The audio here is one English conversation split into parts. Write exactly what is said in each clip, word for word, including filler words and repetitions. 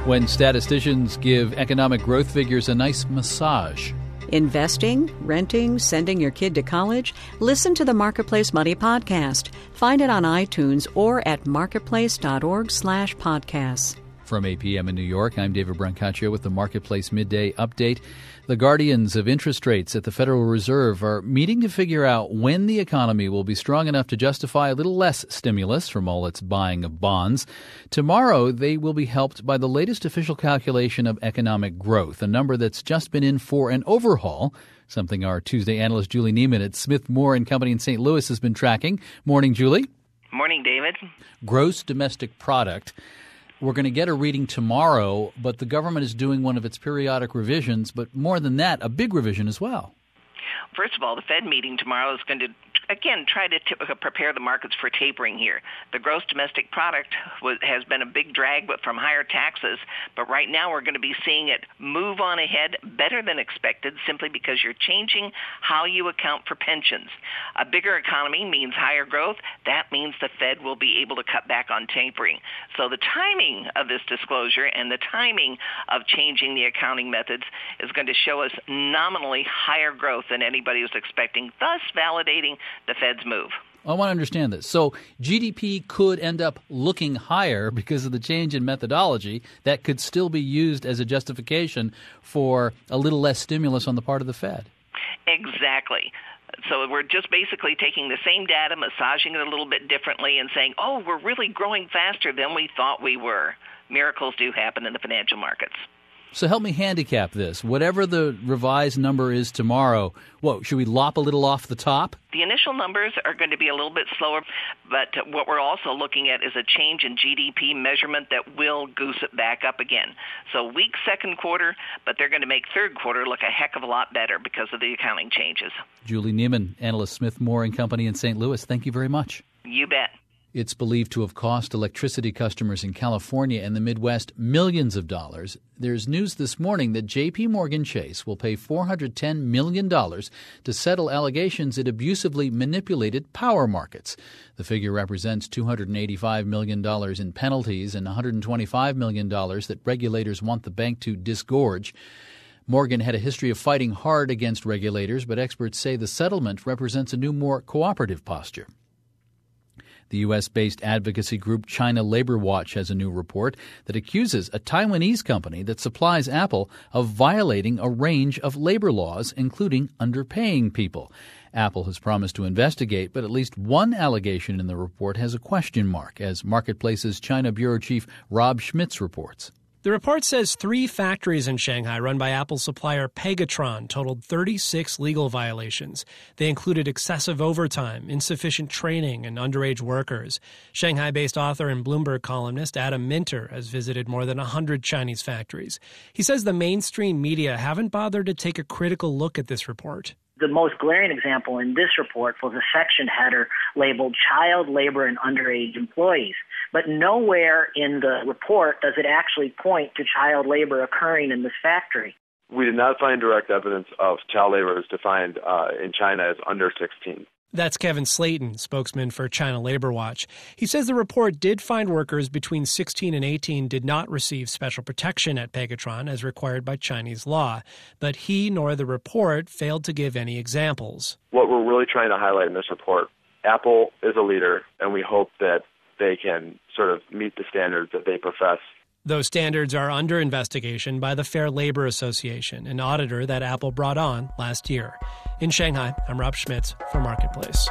When statisticians give economic growth figures a nice massage. Investing, renting, sending your kid to college? Listen to the Marketplace Money podcast. Find it on iTunes or at marketplace.org slash podcasts. From eight p.m. in New York, I'm David Brancaccio with the Marketplace Midday Update. The guardians of interest rates at the Federal Reserve are meeting to figure out when the economy will be strong enough to justify a little less stimulus from all its buying of bonds. Tomorrow, they will be helped by the latest official calculation of economic growth, a number that's just been in for an overhaul, something our Tuesday analyst Julie Neiman at Smith Moore and Company in Saint Louis has been tracking. Morning, Julie. Morning, David. Gross domestic product. We're going to get a reading tomorrow, but the government is doing one of its periodic revisions, but more than that, a big revision as well. First of all, the Fed meeting tomorrow is going to, again, try to t- prepare the markets for tapering here. The gross domestic product was, has been a big drag but from higher taxes, but right now we're going to be seeing it move on ahead better than expected simply because you're changing how you account for pensions. A bigger economy means higher growth. That means the Fed will be able to cut back on tapering. So the timing of this disclosure and the timing of changing the accounting methods is going to show us nominally higher growth than anybody was expecting, thus validating the Fed's move. I want to understand this. So G D P could end up looking higher because of the change in methodology that could still be used as a justification for a little less stimulus on the part of the Fed. Exactly. So we're just basically taking the same data, massaging it a little bit differently and saying, oh, we're really growing faster than we thought we were. Miracles do happen in the financial markets. So help me handicap this. Whatever the revised number is tomorrow, what, should we lop a little off the top? The initial numbers are going to be a little bit slower, but what we're also looking at is a change in G D P measurement that will goose it back up again. So weak second quarter, but they're going to make third quarter look a heck of a lot better because of the accounting changes. Julie Neiman, analyst Smith Moore and Company in Saint Louis. Thank you very much. You bet. It's believed to have cost electricity customers in California and the Midwest millions of dollars. There's news this morning that J P. Morgan Chase will pay four hundred ten million dollars to settle allegations it abusively manipulated power markets. The figure represents two hundred eighty-five million dollars in penalties and one hundred twenty-five million dollars that regulators want the bank to disgorge. Morgan had a history of fighting hard against regulators, but experts say the settlement represents a new, more cooperative posture. The U S-based advocacy group China Labor Watch has a new report that accuses a Taiwanese company that supplies Apple of violating a range of labor laws, including underpaying people. Apple has promised to investigate, but at least one allegation in the report has a question mark, as Marketplace's China Bureau Chief Rob Schmitz reports. The report says three factories in Shanghai run by Apple supplier Pegatron totaled thirty-six legal violations. They included excessive overtime, insufficient training, and underage workers. Shanghai-based author and Bloomberg columnist Adam Minter has visited more than one hundred Chinese factories. He says the mainstream media haven't bothered to take a critical look at this report. The most glaring example in this report was a section header labeled Child Labor and Underage Employees. But nowhere in the report does it actually point to child labor occurring in this factory. We did not find direct evidence of child labor as defined uh, in China as under sixteen. That's Kevin Slayton, spokesman for China Labor Watch. He says the report did find workers between sixteen and eighteen did not receive special protection at Pegatron as required by Chinese law, but he nor the report failed to give any examples. What we're really trying to highlight in this report, Apple is a leader, and we hope that they can sort of meet the standards that they profess. Those standards are under investigation by the Fair Labor Association, an auditor that Apple brought on last year. In Shanghai, I'm Rob Schmitz for Marketplace.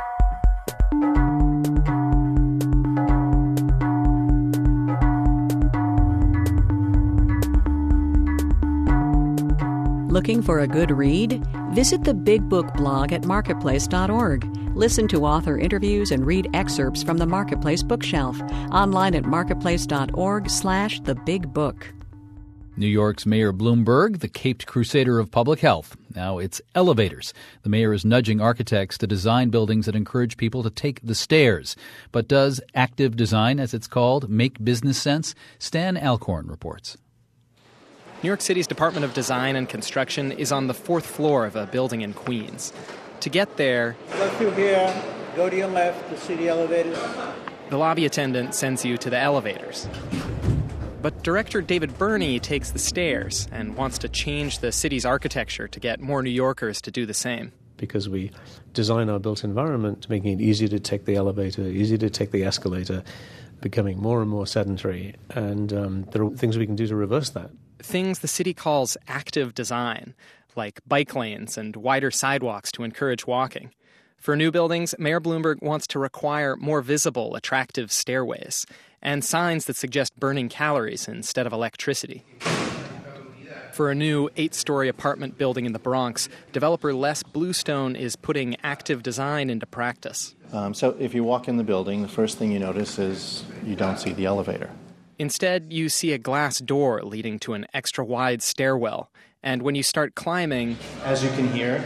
Looking for a good read? Visit the Big Book blog at marketplace dot org. Listen to author interviews and read excerpts from the Marketplace bookshelf. Online at marketplace dot org slash the big book. New York's Mayor Bloomberg, the caped crusader of public health. Now it's elevators. The mayor is nudging architects to design buildings that encourage people to take the stairs. But does active design, as it's called, make business sense? Stan Alcorn reports. New York City's Department of Design and Construction is on the fourth floor of a building in Queens. To get there, go through here, go to your left to see the elevators. The lobby attendant sends you to the elevators. But director David Burney takes the stairs and wants to change the city's architecture to get more New Yorkers to do the same. Because we design our built environment making it easy to take the elevator, easy to take the escalator, becoming more and more sedentary. And um, there are things we can do to reverse that. Things the city calls active design, like bike lanes and wider sidewalks to encourage walking. For new buildings, Mayor Bloomberg wants to require more visible, attractive stairways and signs that suggest burning calories instead of electricity. For a new eight-story apartment building in the Bronx, developer Les Bluestone is putting active design into practice. Um, so if you walk in the building, the first thing you notice is you don't see the elevator. Instead, you see a glass door leading to an extra-wide stairwell. And when you start climbing... As you can hear,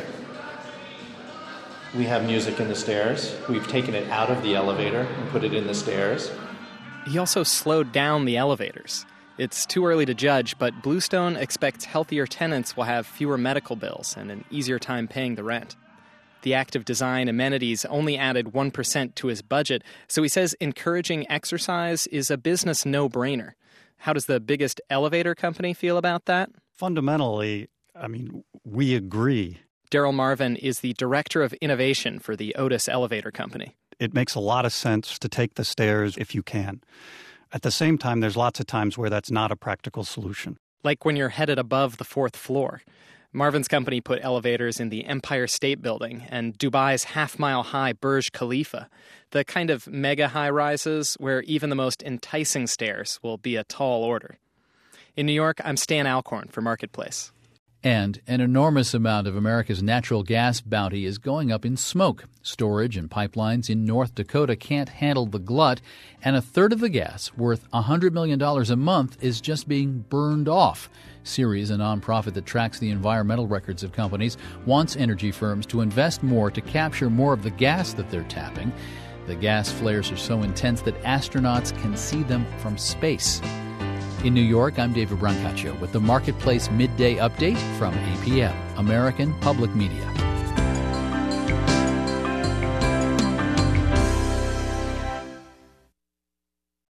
we have music in the stairs. We've taken it out of the elevator and put it in the stairs. He also slowed down the elevators. It's too early to judge, but Bluestone expects healthier tenants will have fewer medical bills and an easier time paying the rent. The active design amenities only added one percent to his budget, so he says encouraging exercise is a business no-brainer. How does the biggest elevator company feel about that? Fundamentally, I mean, we agree. Daryl Marvin is the director of innovation for the Otis Elevator Company. It makes a lot of sense to take the stairs if you can. At the same time, there's lots of times where that's not a practical solution. Like when you're headed above the fourth floor. Marvin's company put elevators in the Empire State Building and Dubai's half-mile-high Burj Khalifa, the kind of mega high-rises where even the most enticing stairs will be a tall order. In New York, I'm Stan Alcorn for Marketplace. And an enormous amount of America's natural gas bounty is going up in smoke. Storage and pipelines in North Dakota can't handle the glut, and a third of the gas, worth one hundred million dollars a month, is just being burned off. Ceres, a nonprofit that tracks the environmental records of companies, wants energy firms to invest more to capture more of the gas that they're tapping. The gas flares are so intense that astronauts can see them from space. In New York, I'm David Brancaccio with the Marketplace Midday Update from A P M, American Public Media.